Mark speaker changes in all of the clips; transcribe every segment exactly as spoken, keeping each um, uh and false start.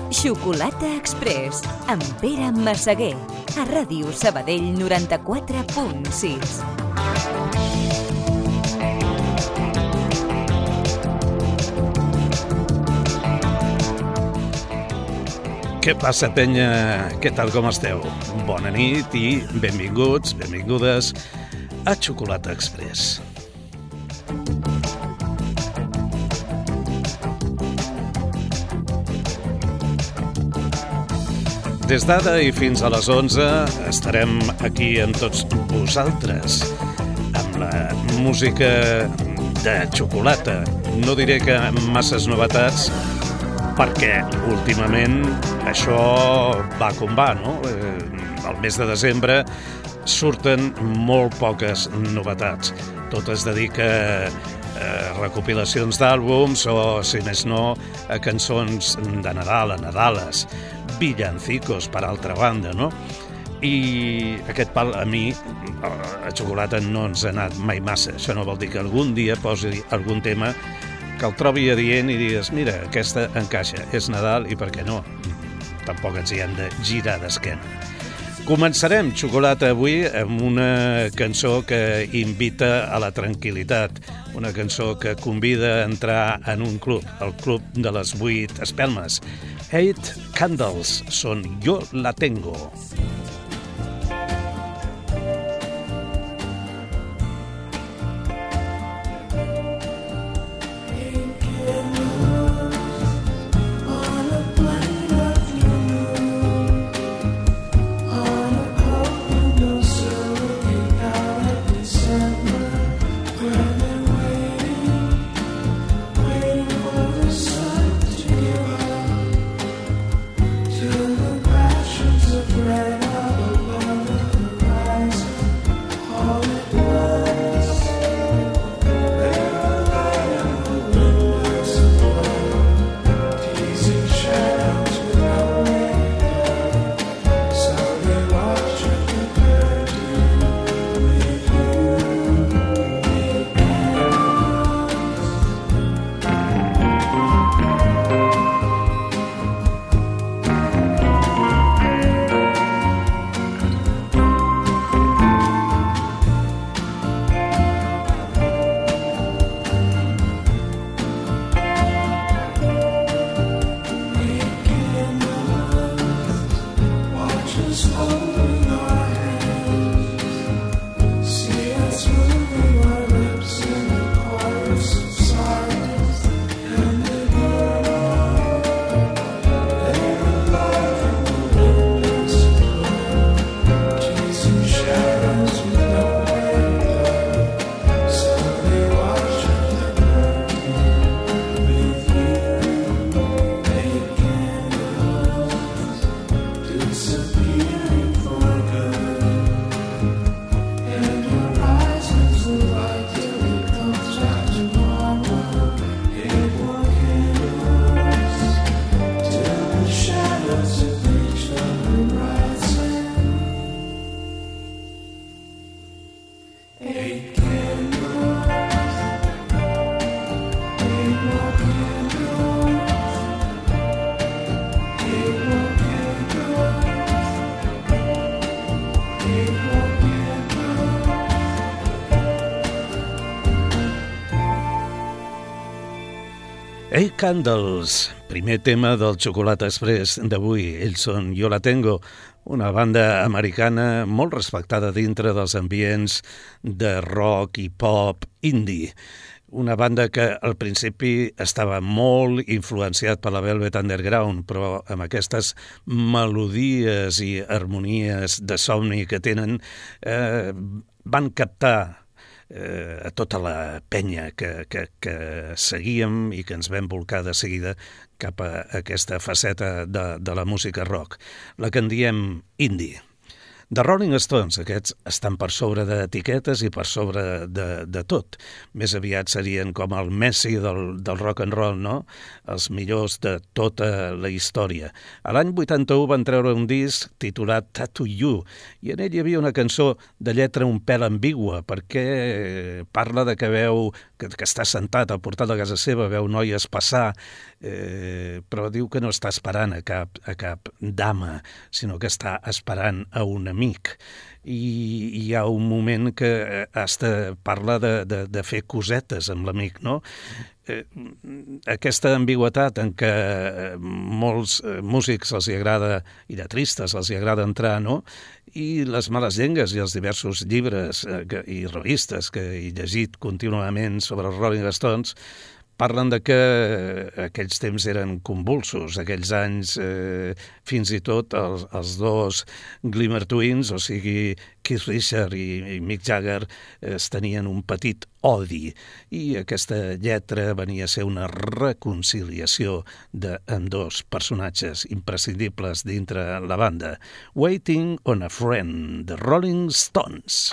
Speaker 1: Xocolata Express, amb Pere Massaguer, a Ràdio Sabadell noranta-quatre punt sis.
Speaker 2: Què passa, penya? Què tal, com esteu? Bona nit i benvinguts, benvingudes a Xocolata Express. Des d'ara i fins a les onze estarem aquí amb tots vosaltres, amb la música de xocolata. No diré que masses novetats, perquè últimament això va com va, no? Al mes de desembre surten molt poques novetats. Tot es dedica a recopilacions d'àlbums o, si més no, a cançons de Nadal, a Nadales, villancicos, per altra banda, no? I aquest pal a mi, a xocolata, no ens ha anat mai massa. Això no vol dir que algun dia posi algun tema que el trobi adient i digues, mira, aquesta encaixa, és Nadal i per què no? Tampoc ens hi hem de girar d'esquena. Començarem xocolata avui amb una cançó que invita a la tranquil·litat, una cançó que convida a entrar en un club, el club de les vuit espelmes. Eight Candles són Yo la Tengo. Eight Candles, primer tema del Xocolata Express d'avui. Ells són Yo la Tengo, una banda americana molt respectada dintre dels ambients de rock i pop indie. Una banda que al principi estava molt influenciat per la Velvet Underground, però amb aquestes melodies i harmonies de somni que tenen, eh, van captar eh, a tota la penya que, que, que seguíem i que ens vam volcar de seguida cap a aquesta faceta de, de la música rock, la que en diem indie. The Rolling Stones, aquests estan per sobre d'etiquetes i per sobre de, de tot. Més aviat serien com el Messi del, del rock and roll, no? Els millors de tota la història. A l'any vuitanta-u van treure un disc titulat Tattoo You, i en ell hi havia una cançó de lletra un pèl ambigua, perquè parla de que veu que, que està sentat al portal de casa seva, veu noies passar, eh, però diu que no està esperant a cap, a cap dama, sinó que està esperant a un amic. I hi ha un moment que hasta parla de, de, de fer cosetes amb l'amic, no? Eh, aquesta ambigüetat en què molts músics els hi agrada, i lletristes els hi agrada entrar, no? I les males llengues i els diversos llibres eh, que, i revistes que he llegit contínuament sobre els Rolling Stones parlen de que aquells temps eren convulsos, aquells anys, eh, fins i tot els, els dos Glimmer Twins, o sigui, Keith Richards i, i Mick Jagger, eh, es tenien un petit odi, i aquesta lletra venia a ser una reconciliació d'ambdós personatges imprescindibles dintre la banda. Waiting on a Friend, The Rolling Stones.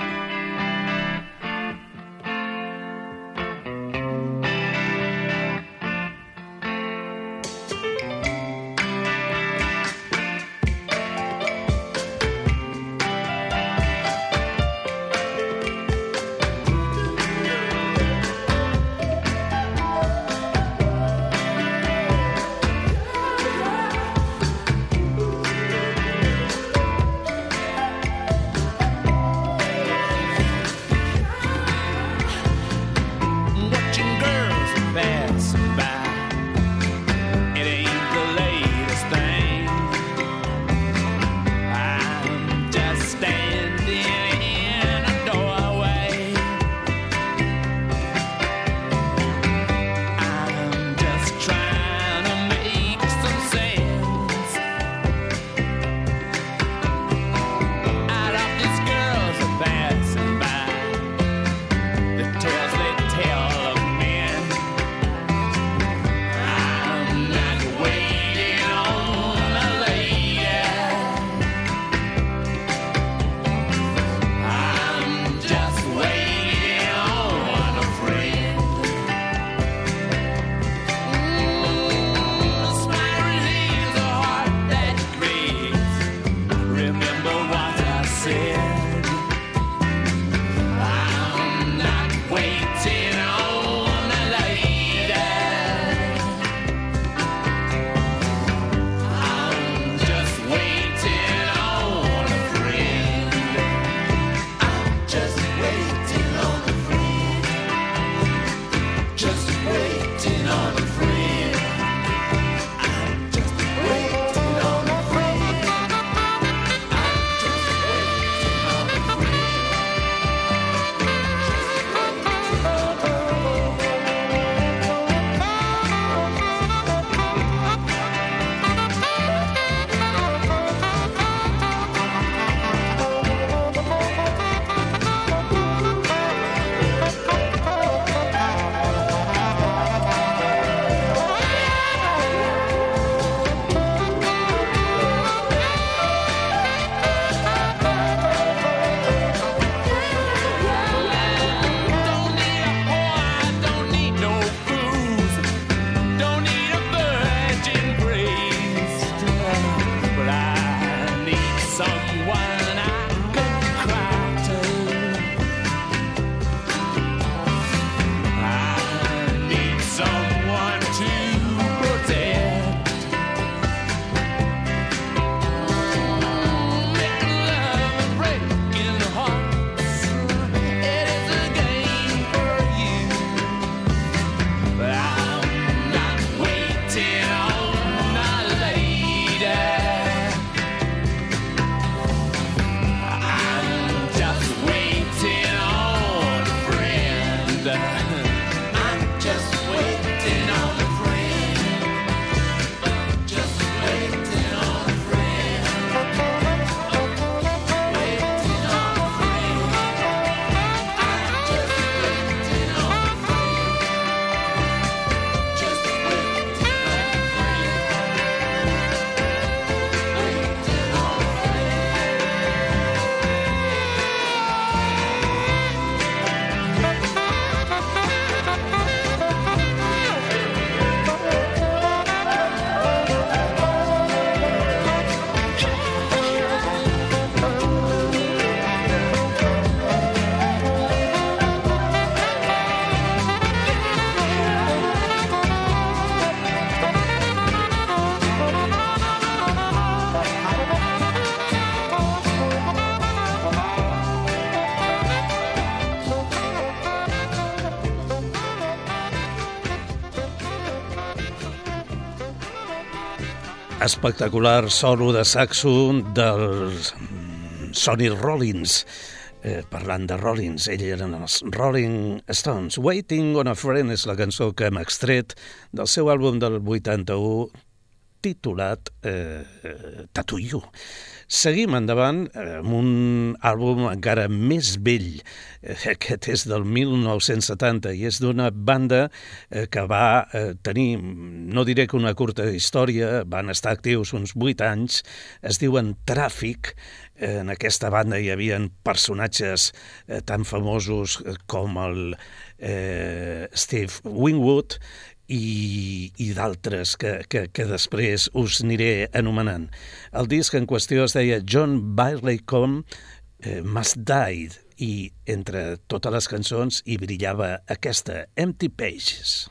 Speaker 2: espectacular solo de saxo del Sonny Rollins. Eh, parlant de Rollins, ells eren els Rolling Stones. Waiting on a Friend és la cançó que hem extret del seu àlbum del vuitanta-u titulat eh, Tattoo You. Seguim endavant amb un àlbum encara més vell. Aquest és del mil nou-cents setanta i és d'una banda que va tenir, no diré que una curta història, van estar actius uns vuit anys, es diuen Tràfic. En aquesta banda hi havia personatges tan famosos com el eh, Steve Winwood i, i d'altres que, que, que després us aniré anomenant. El disc en qüestió es deia John Barleycorn eh, Must Die i entre totes les cançons hi brillava aquesta, Empty Pages.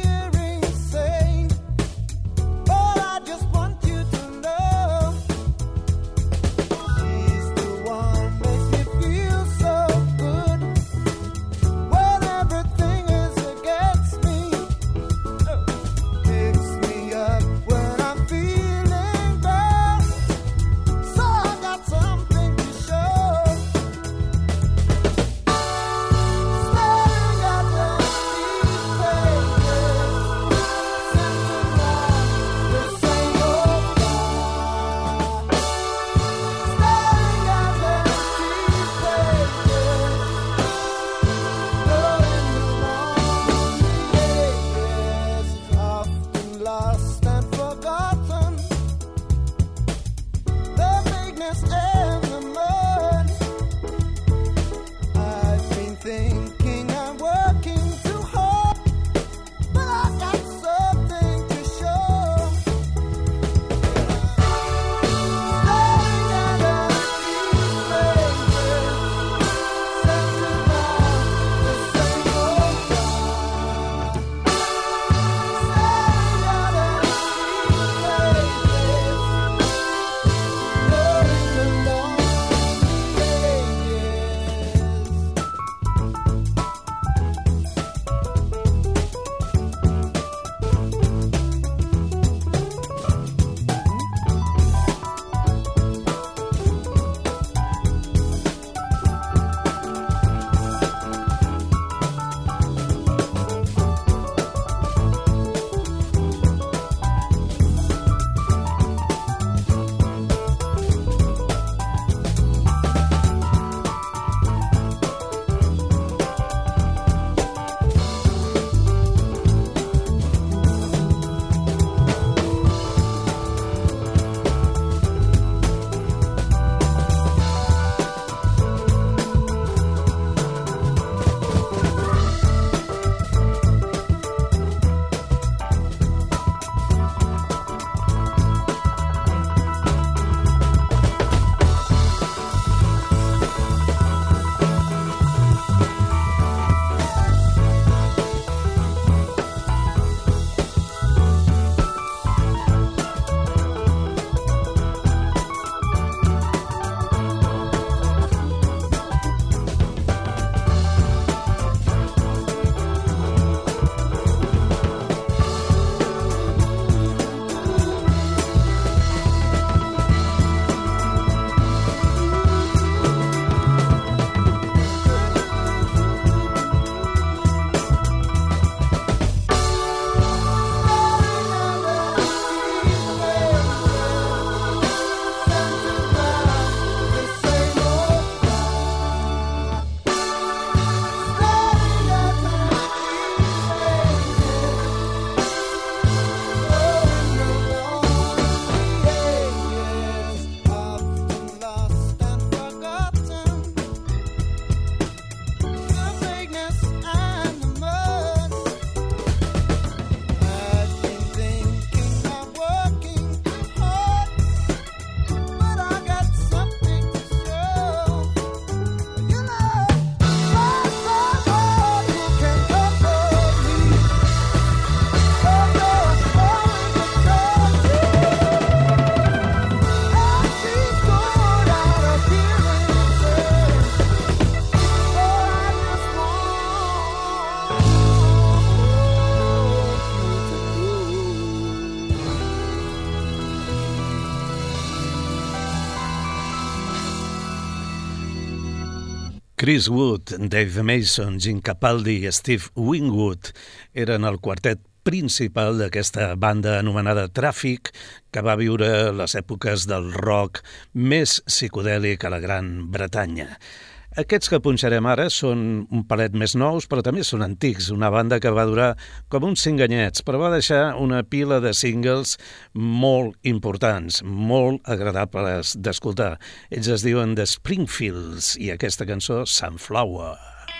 Speaker 3: Just want you to know
Speaker 2: Chris Wood, Dave Mason, Gene Capaldi i Steve Winwood eren el quartet principal d'aquesta banda anomenada Tràfic, que va viure les èpoques del rock més psicodèlic a la Gran Bretanya. Aquests que punxarem ara són un palet més nous, però també són antics, una banda que va durar com uns cinc anyets, però va deixar una pila de singles molt importants, molt agradables d'escoltar. Ells es diuen The Springfields i aquesta cançó, Sunflower.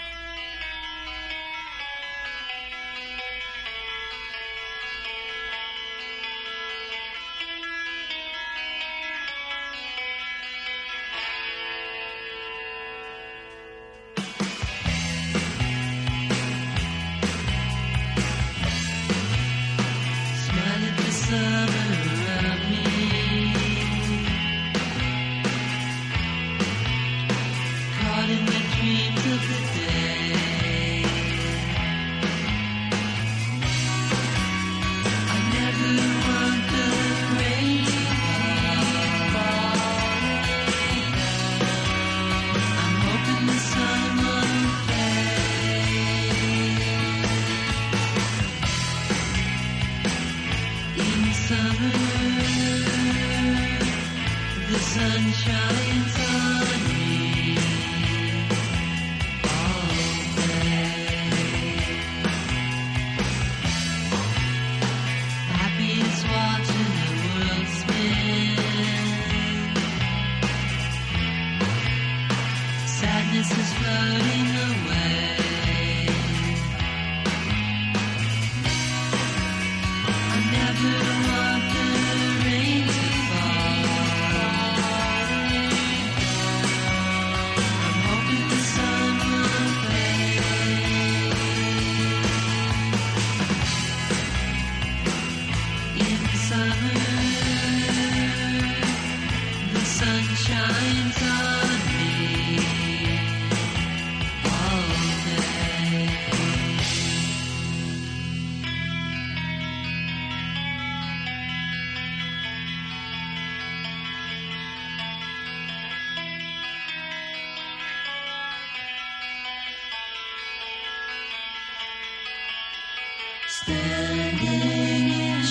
Speaker 3: Standing in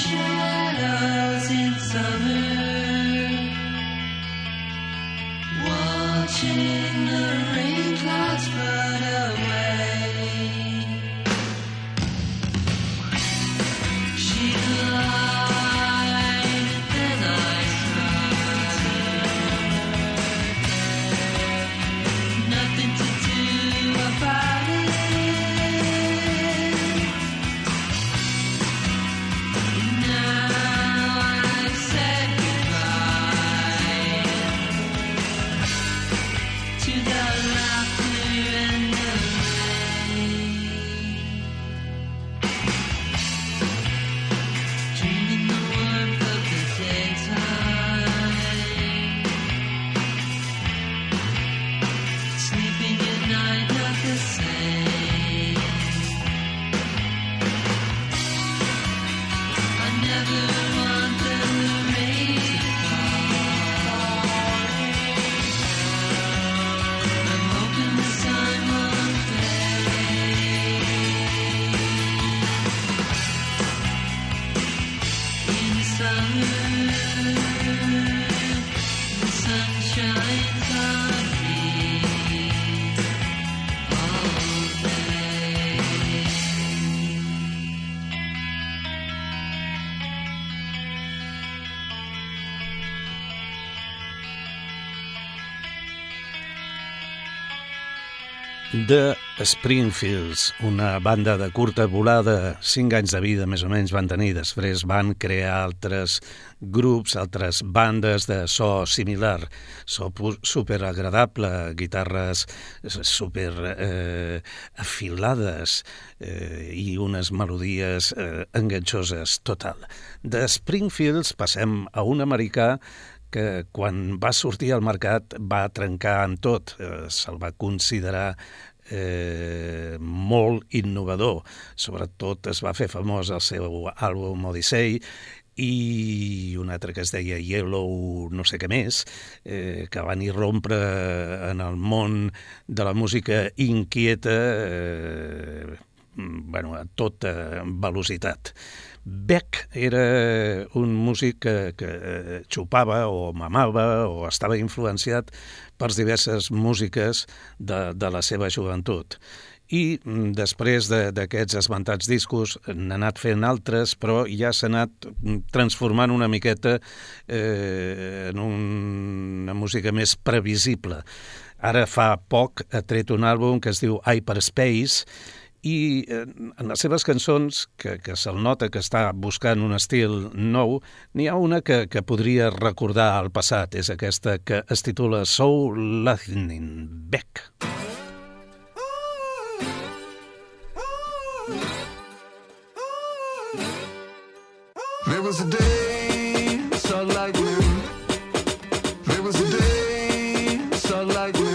Speaker 3: shadows in summer, watching the rain clouds float away. She lied, then I tried. Nothing to do about it.
Speaker 2: The Springfields, una banda de curta volada, cinc anys de vida més o menys van tenir, després van crear altres grups, altres bandes de so similar, so super agradable, guitarres super eh, afilades eh, i unes melodies eh, enganxoses total. De Springfields passem a un americà que quan va sortir al mercat va trencar amb tot, eh, se'l va considerar eh, molt innovador, sobretot es va fer famós el seu àlbum Odyssey i un altre que es deia Yellow no sé què més, eh, que van irrompre en el món de la música inquieta eh, bueno, a tota velocitat. Beck era un músic que, que xupava o mamava o estava influenciat per diverses músiques de, de la seva joventut. I després d'aquests esmentats discos n'ha anat fent altres, però ja s'ha anat transformant una miqueta eh, en una música més previsible. Ara fa poc ha tret un àlbum que es diu Hyperspace, i en les seves cançons, que, que se'l nota que està buscant un estil nou, n'hi ha una que, que podria recordar el passat, és aquesta que es titula Soul Lightning, Beck.
Speaker 4: There was a day, saw lightning. There was a day, saw lightning.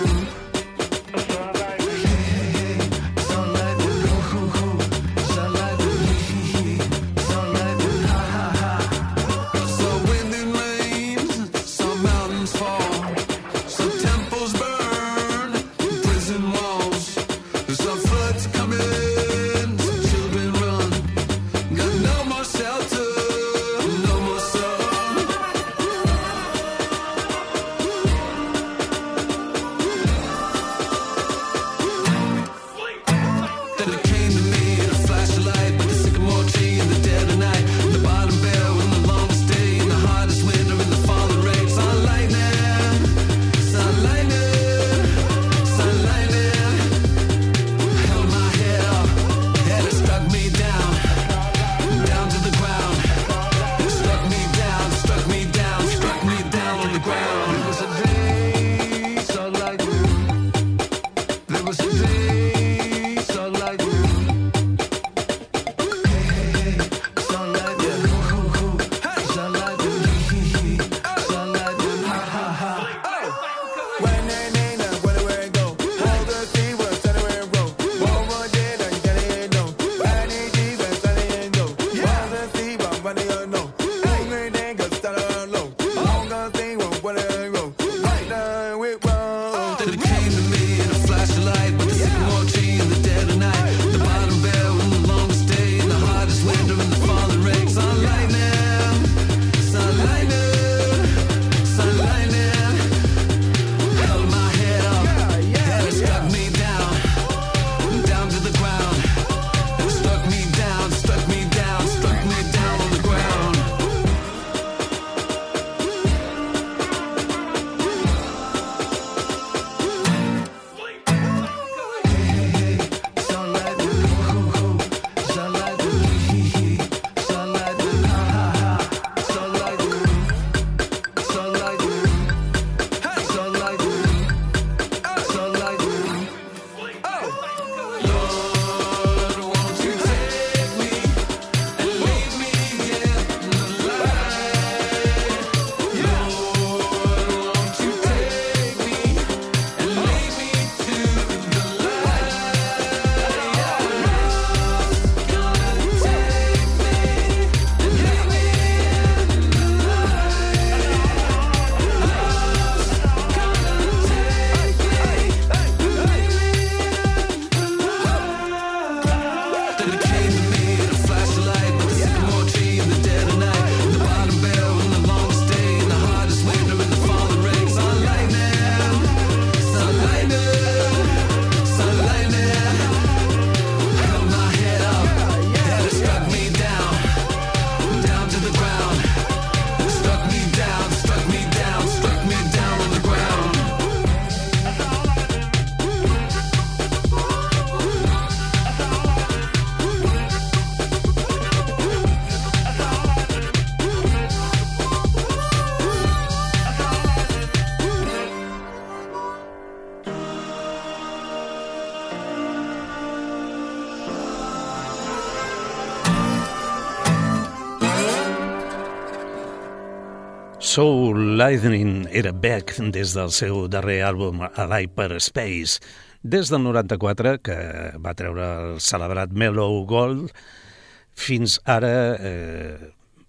Speaker 2: Soul Lightning era Beck des del seu darrer àlbum a l'Hyperspace, des del noranta-quatre, que va treure el celebrat Mellow Gold, fins ara eh,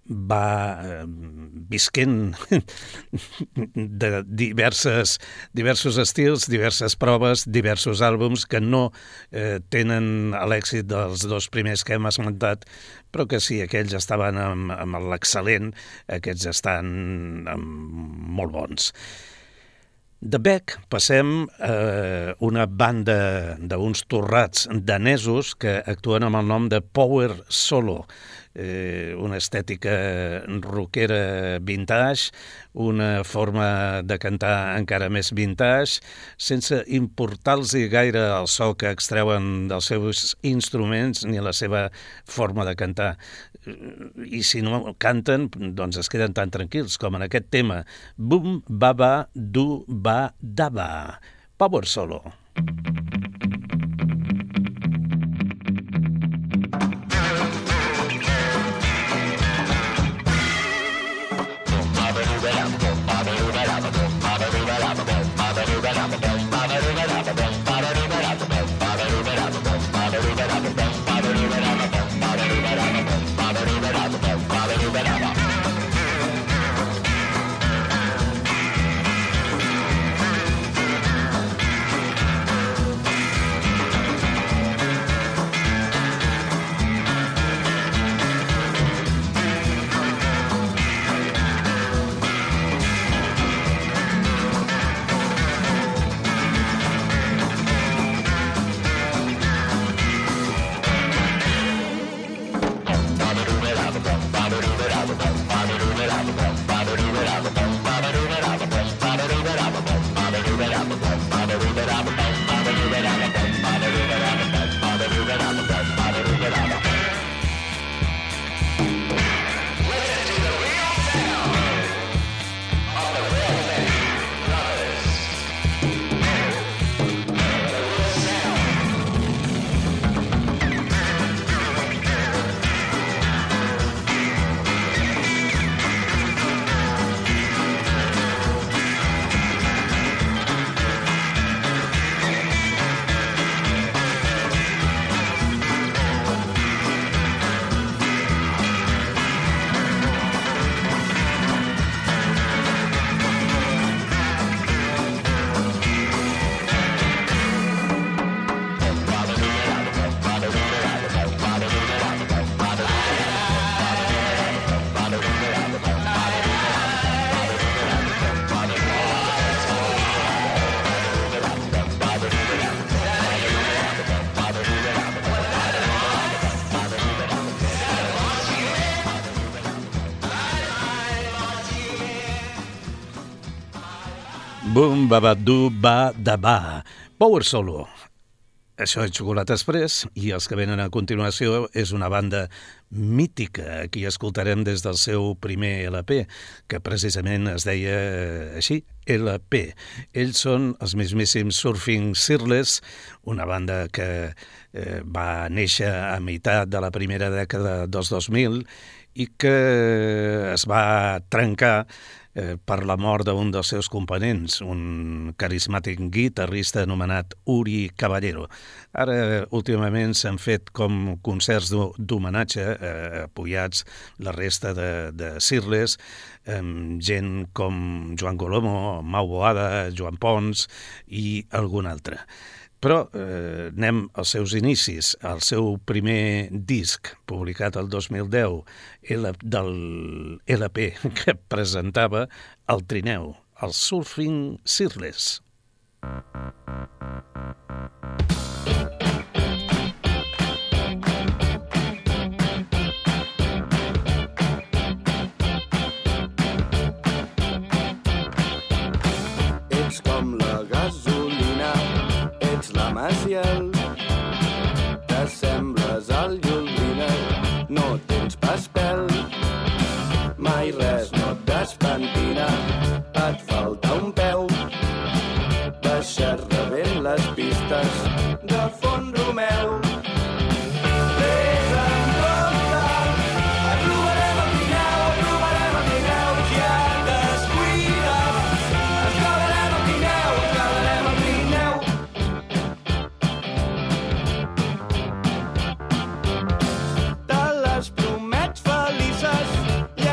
Speaker 2: va eh, visquent de diverses, diversos estils, diverses proves, diversos àlbums que no eh, tenen l'èxit dels dos primers que hem esmentat, però que sí, aquells estaven amb, amb l'excel·lent, aquests estan amb molt bons. De Beck passem a una banda d'uns torrats danesos que actuen amb el nom de Power Solo, eh, una estètica rockera vintage, una forma de cantar encara més vintage, sense importar-los gaire el so que extreuen dels seus instruments ni la seva forma de cantar. I si no canten, doncs es queden tan tranquils com en aquest tema. Boom, baba, du, ba, daba. Power Solo. Boom, babadú, ba, da, ba. Power Solo. Això és Xocolata Express i els que venen a continuació és una banda mítica. Aquí escoltarem des del seu primer L P, que precisament es deia així, L P. Ells són els mismíssims Surfing Searless, una banda que eh, va néixer a meitat de la primera dècada dels dos mil i que es va trencar Eh, per la mort d'un dels seus components, un carismàtic guitarrista anomenat Uri Caballero. Ara, últimament, s'han fet com concerts d'homenatge, eh, apoyats la resta de, de Searless, amb gent com Joan Colomo, Mau Boada, Joan Pons i algun altre. Però eh, anem als seus inicis. El seu primer disc, publicat el dos mil deu, L, del L P que presentava el trineu, el Surfing Searless.
Speaker 5: Ets com la gasolina, ets la Maciel, t'assembles al Llolina, no tens pas pèl, mai res no et despentina, et falta un peu, deixar rebent les pistes de Font Romeu. Vés amb compte, et trobarem al Pirineu, et trobarem al Pirineu, ja descuida't, ens trobarem al Pirineu, ens trobarem al Pirineu. Te les promets felices,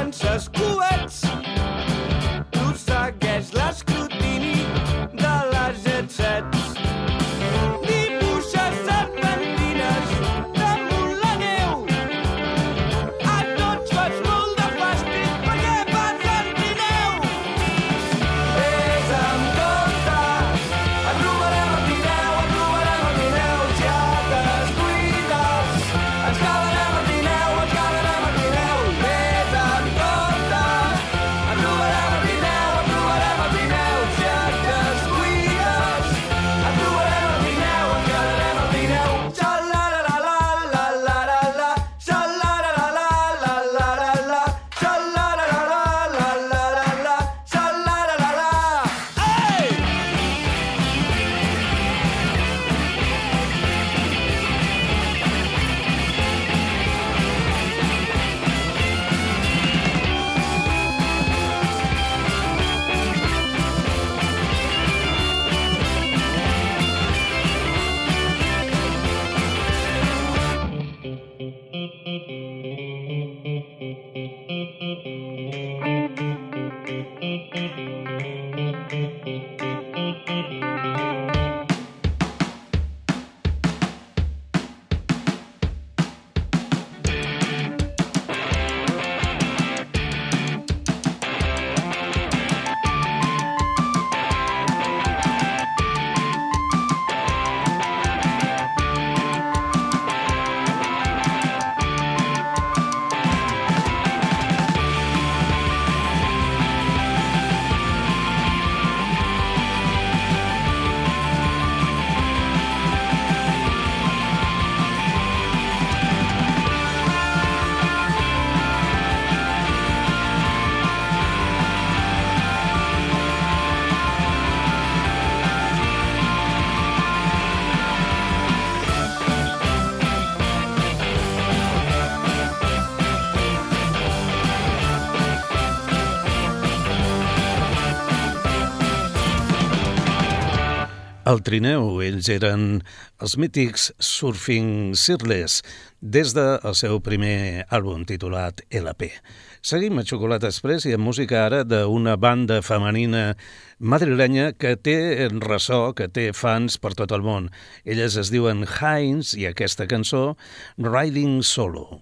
Speaker 2: al trineu. Ells eren els mítics Surfing Shirtless des del seu primer àlbum titulat L P. Seguim a Xocolata Express i amb música ara d'una banda femenina madrilenya que té ressò, que té fans per tot el món. Elles es diuen Heinz i aquesta cançó Riding Solo.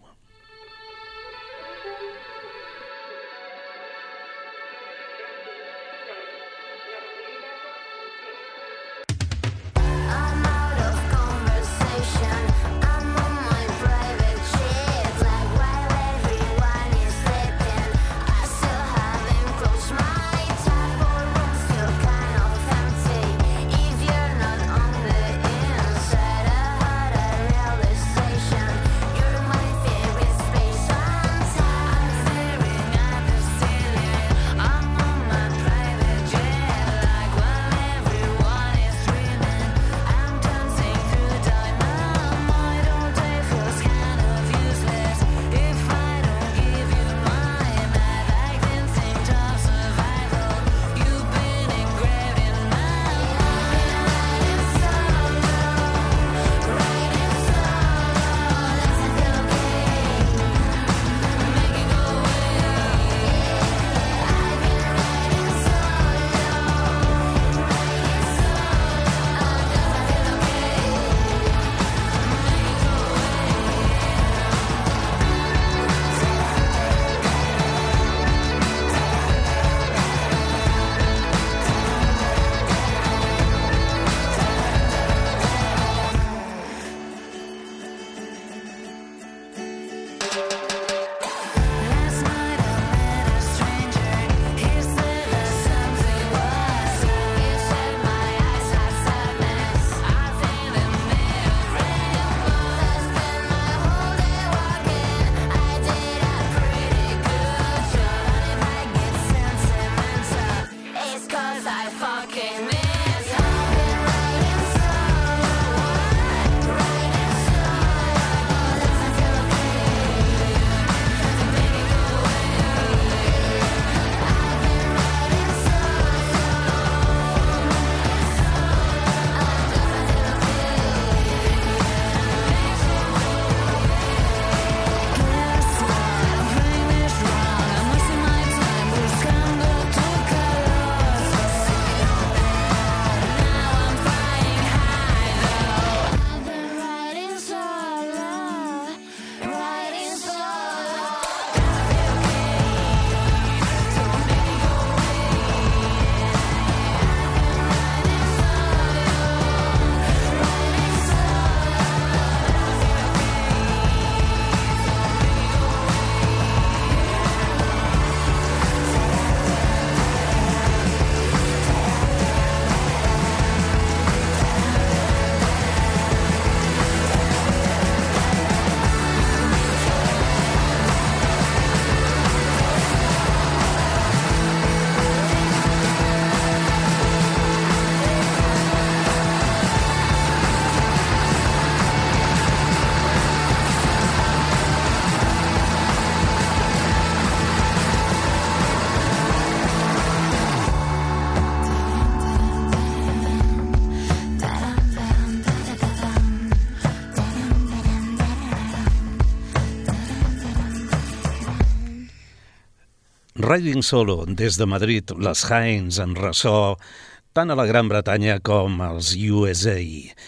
Speaker 2: Riding Solo, des de Madrid, les Heinz en ressò tant a la Gran Bretanya com als U S A.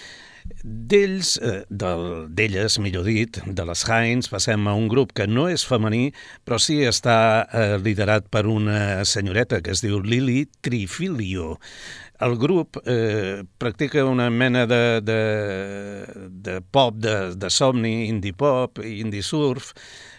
Speaker 2: D'ells, eh, d'elles, millor dit, de les Heinz, passem a un grup que no és femení, però sí està eh, liderat per una senyoreta que es diu Lily Trifilio. El grup eh, practica una mena de, de, de pop, de, de somni, indie pop, indie surf,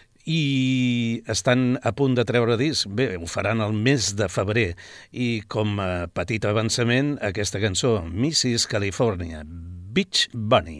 Speaker 2: i estan a punt de treure disc. Bé, ho faran el mes de febrer i com a petit avançament aquesta cançó, missus California, Beach Bunny.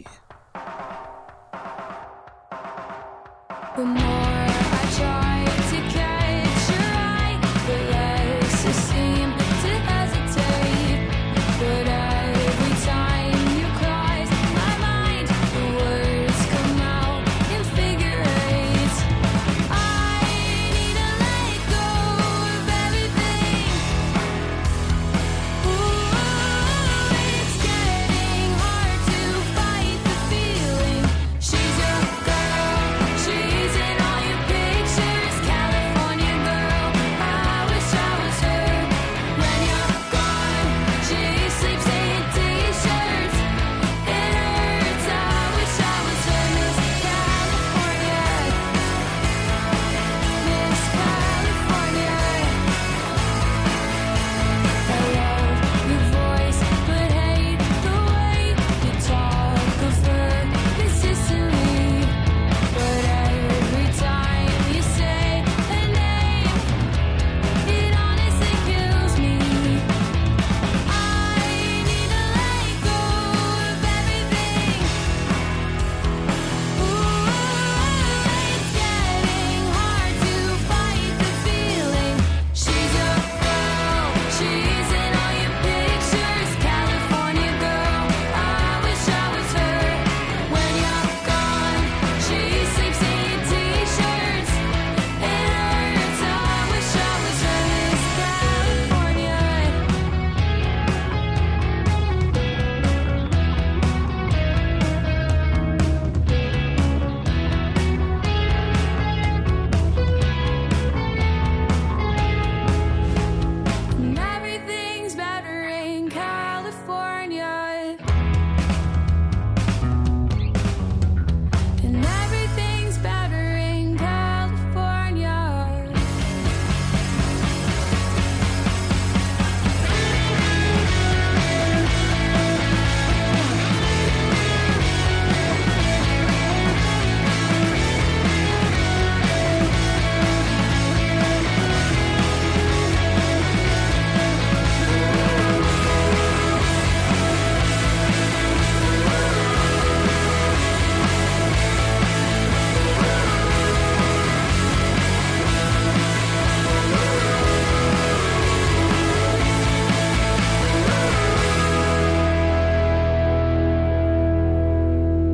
Speaker 6: The more I try to catch your eye, the less you seem to hesitate. But every time you cross my mind, the words come out in figure eight. I need to let go of everything. Ooh, it's getting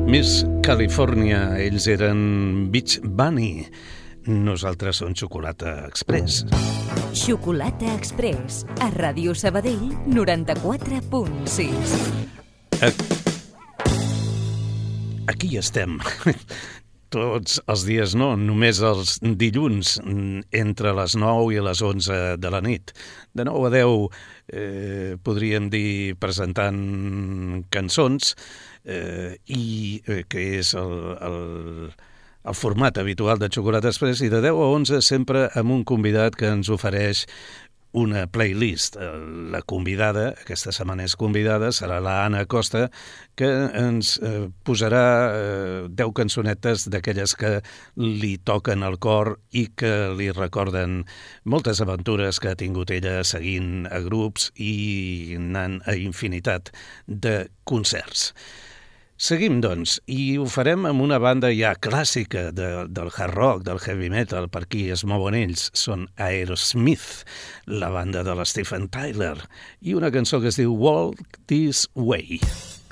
Speaker 2: Miss California, ells eren Beach Bunny. Nosaltres som Xocolata Express.
Speaker 1: Xocolata Express, a Ràdio Sabadell noranta-quatre punt sis.
Speaker 2: Aquí estem. Tots els dies no, només els dilluns, entre les nou i les onze de la nit. De nou a deu, eh, podríem dir, presentant cançons, eh, i eh, que és el, el, el format habitual de Xocolata Express, i de deu a onze sempre amb un convidat que ens ofereix una playlist. La convidada, aquesta setmana és convidada, serà la Anna Costa, que ens eh, posarà eh, deu cançonetes d'aquelles que li toquen al cor i que li recorden moltes aventures que ha tingut ella seguint a grups i anant a infinitat de concerts. Seguim, doncs, i ho farem amb una banda ja clàssica de, del hard rock, del heavy metal. Per aquí es mouen ells, són Aerosmith, la banda de l'Stephen Tyler, i una cançó que es diu Walk This Way.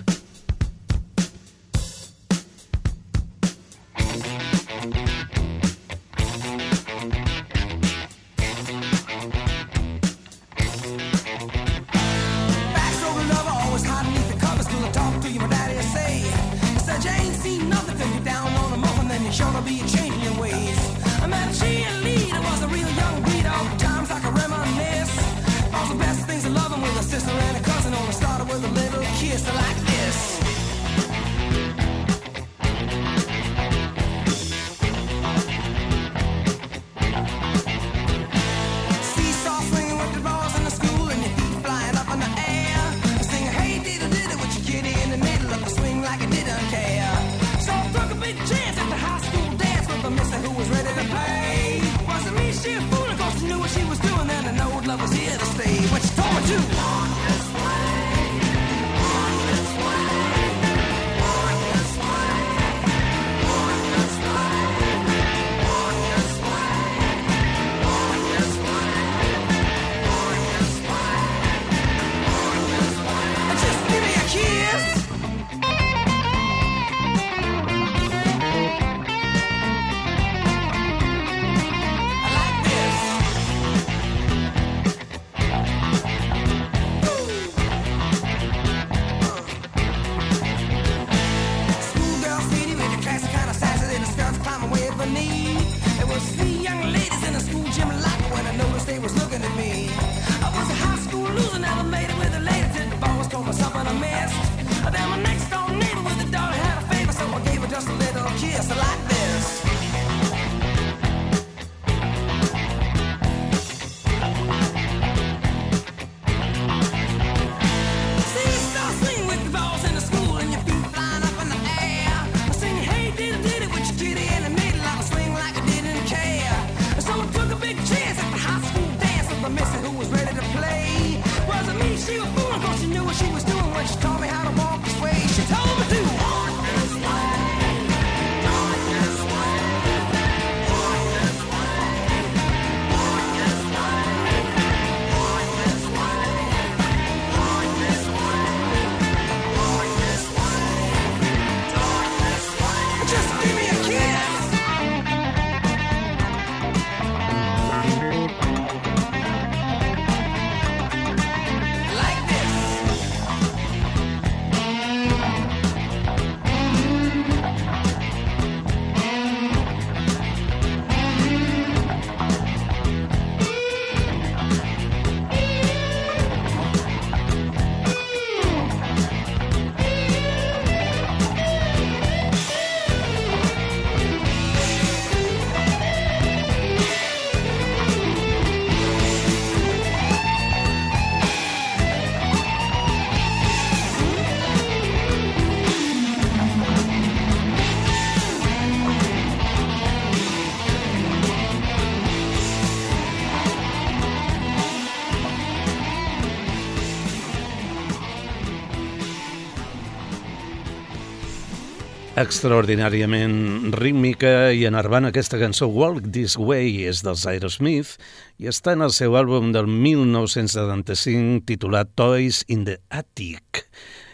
Speaker 2: Extraordinàriament rítmica i enervant, aquesta cançó Walk This Way és dels Aerosmith i està en el seu àlbum del mil nou-cents setanta-cinc titulat Toys in the Attic.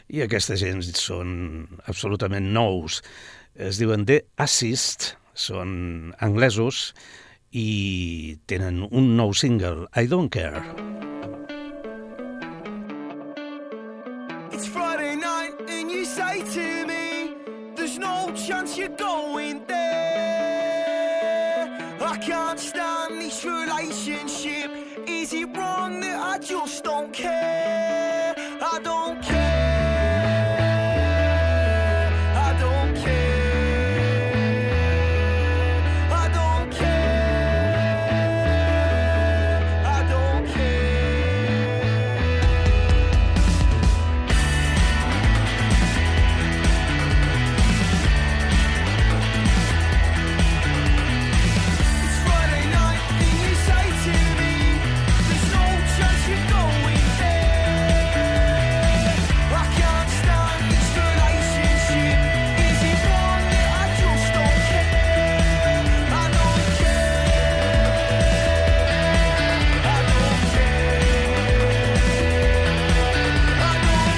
Speaker 2: i aquesta gent són absolutament nous. Es diuen The Assist, són anglesos i tenen un nou single, I Don't Care.
Speaker 7: It's Friday night and you say to me, there's no chance you're going there. I can't stand this relationship. Is it wrong that I just don't care? I don't care. I don't care. I don't care. I don't care. It's Friday night and you say to me, there's no chance you're going there. I can't stand this relationship. Is it wrong that I just don't care? I don't care. I don't care. I don't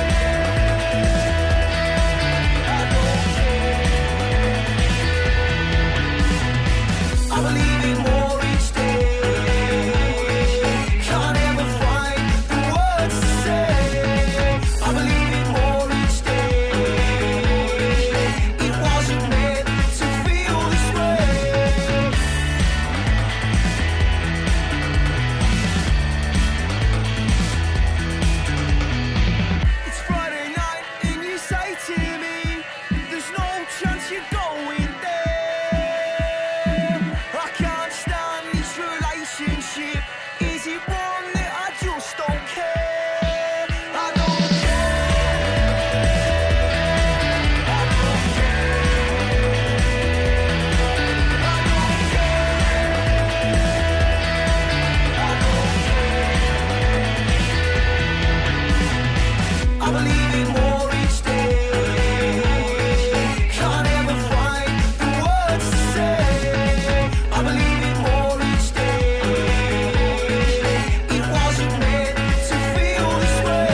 Speaker 7: care. I don't care. I believe in more each day. Can't ever find the words to say. I believe in more each day. It wasn't meant to feel this way. It's Friday night and you say to me, there's no chance you're going there. I can't stand this relationship. Is it wrong that I just don't care? I don't care. I don't care. I believe in more each day. Can't ever find the words to say. I believe in more each day. It wasn't meant to feel this way.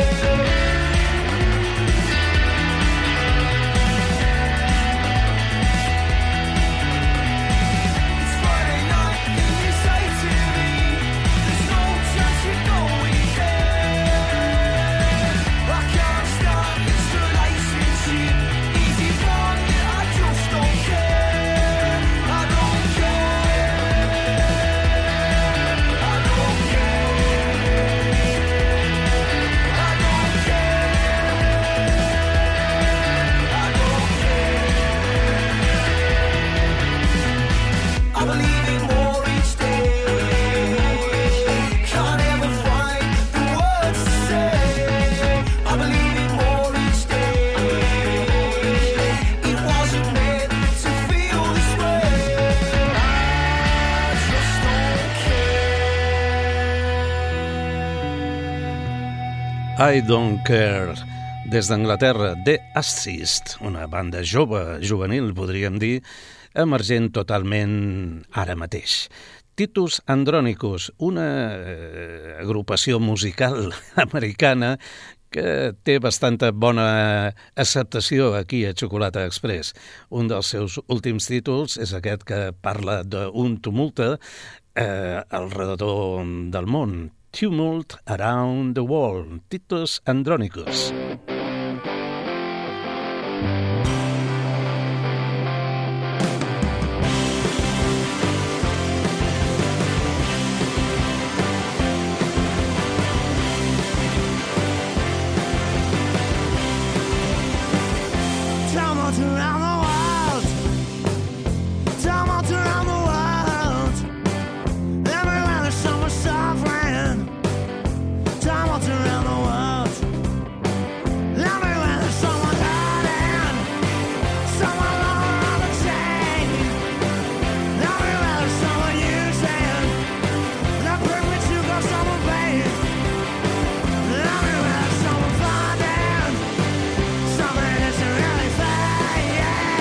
Speaker 7: It's Friday night and you say to me, there's no chance you're going there. I can't stand this relationship. Is it wrong that I just don't care? I don't care. I don't care. I believe in more each day. Can't ever find the words to say. I believe in more each day. It wasn't meant to feel this way. I just don't care.
Speaker 2: I Don't Care, des d'Anglaterra, The Assist, una banda jove, juvenil, podríem dir, emergent totalment ara mateix. Titus Andronicus, una eh, agrupació musical americana que té bastanta bona acceptació aquí a Xocolata Express. Un dels seus últims títols és aquest que parla d'un tumulte eh, alrededor del món. Tumult Around the World, Titus Andronicus.
Speaker 7: Tumult around the world. Tumult around the world. Everywhere there's someone suffering. Tumult around the world. Everywhere there's someone hurting. Someone lower on the chain. Everywhere there's someone using. The privilege to go someone pain. Everywhere there's someone finding. Something isn't really fair, yeah.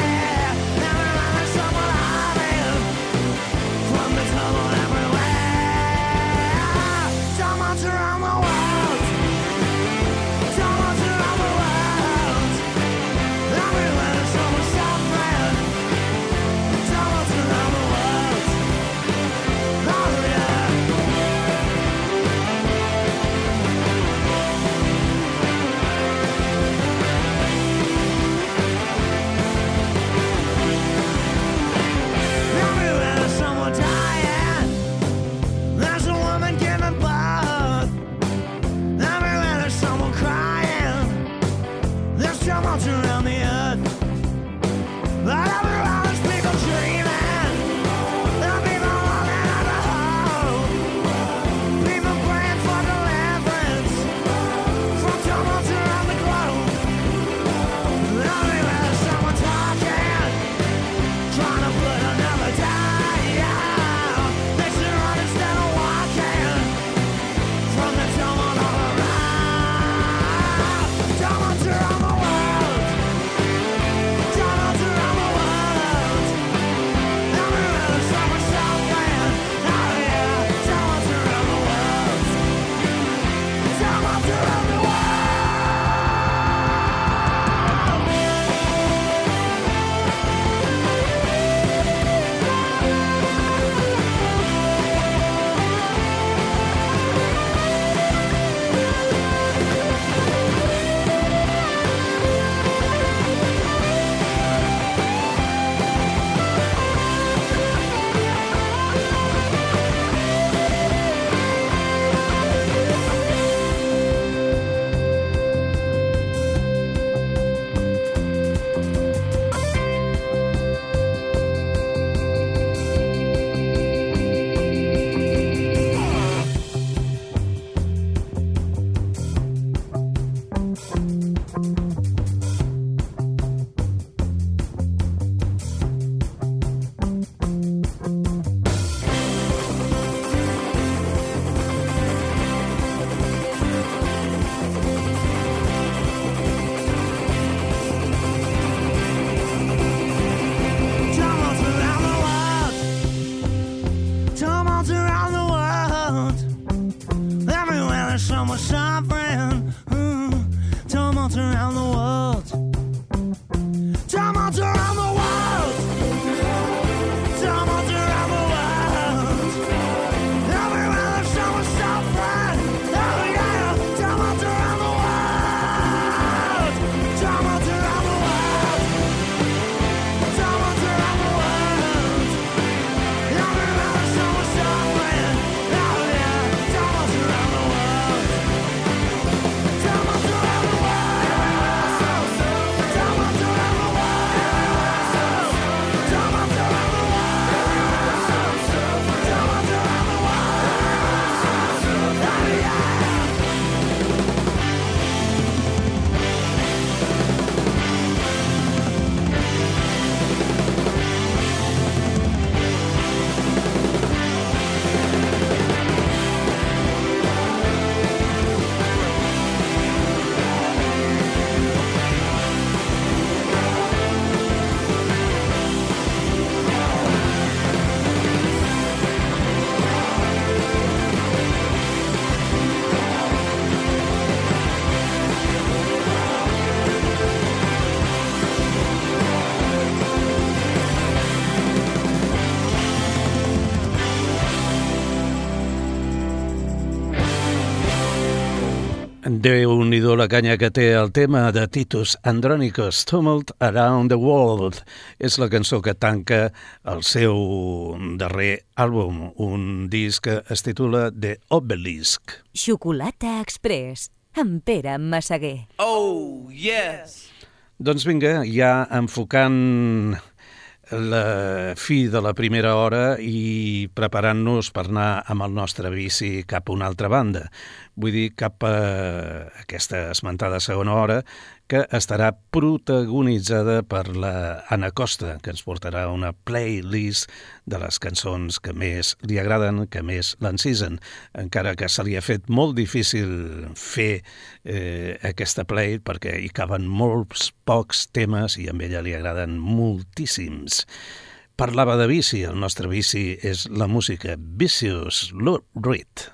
Speaker 2: Déu-n'hi-do la canya que té el tema de Titus Andronicus, Tumult Around the World. És la cançó que tanca el seu darrer àlbum, un disc que es titula The Obelisk.
Speaker 1: Xocolata Express, amb Pere Massaguer.
Speaker 3: Oh, yes!
Speaker 2: Doncs vinga, ja enfocant la fi de la primera hora i preparant-nos per anar amb el nostre bici cap a una altra banda. Vull dir, cap a aquesta esmentada segona hora, que estarà protagonitzada per la Anna Costa, que ens portarà una playlist de les cançons que més li agraden, que més l'encisen, encara que se li ha fet molt difícil fer eh, aquesta play perquè hi caben molts pocs temes i a ella li agraden moltíssims. Parlava de bici, el nostre bici és la música. Vicious Lou Reed.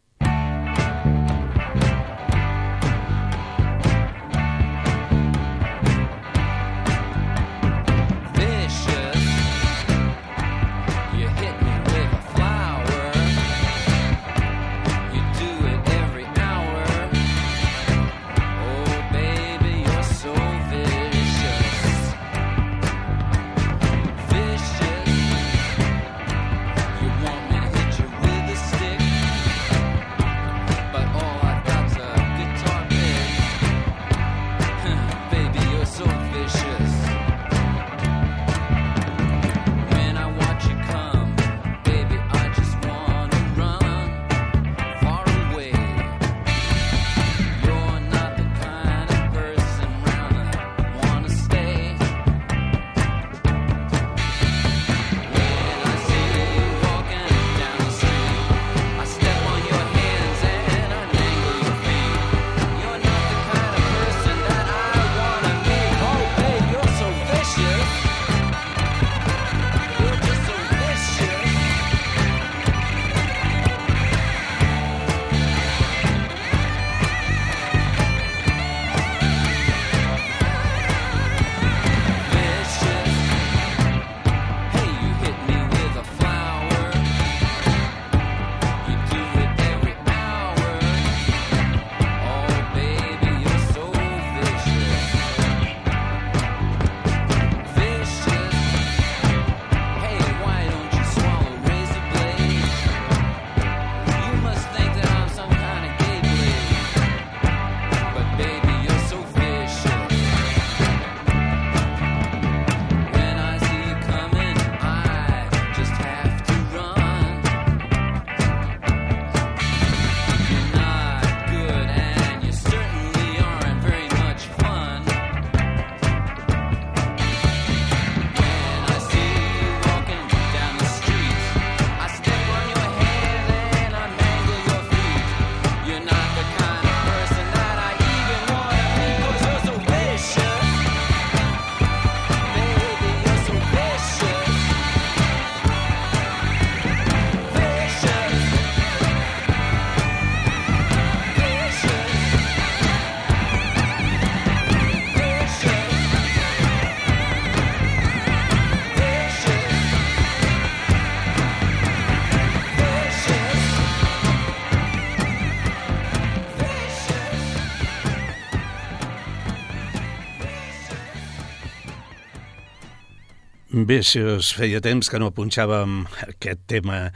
Speaker 2: Vicious, feia temps que no punxàvem aquest tema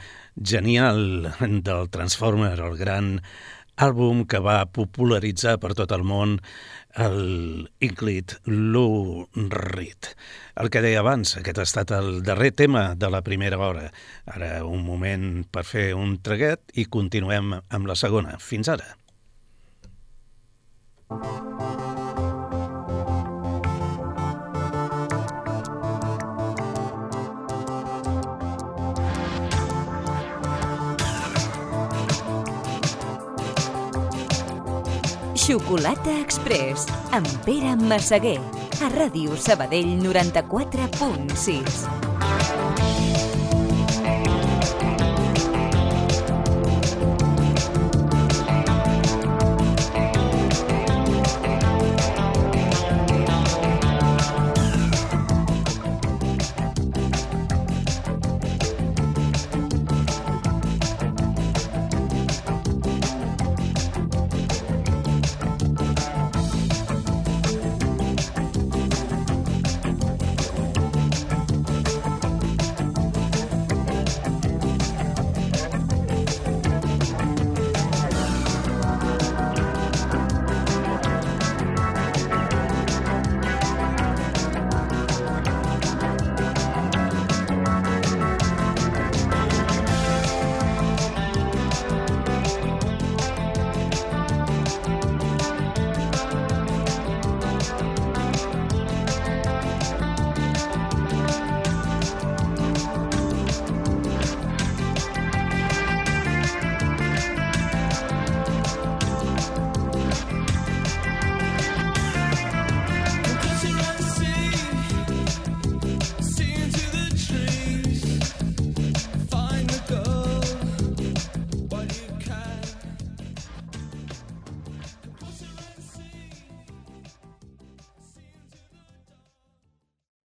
Speaker 2: genial del Transformer, el gran àlbum que va popularitzar per tot el món el Ingrid Lou Reed. El que deia abans, aquest ha estat el darrer tema de la primera hora. Ara un moment per fer un traguet i continuem amb la segona. Fins ara.
Speaker 1: Xocolata Express, amb Pere Massaguer, a Ràdio Sabadell noranta-quatre punt sis.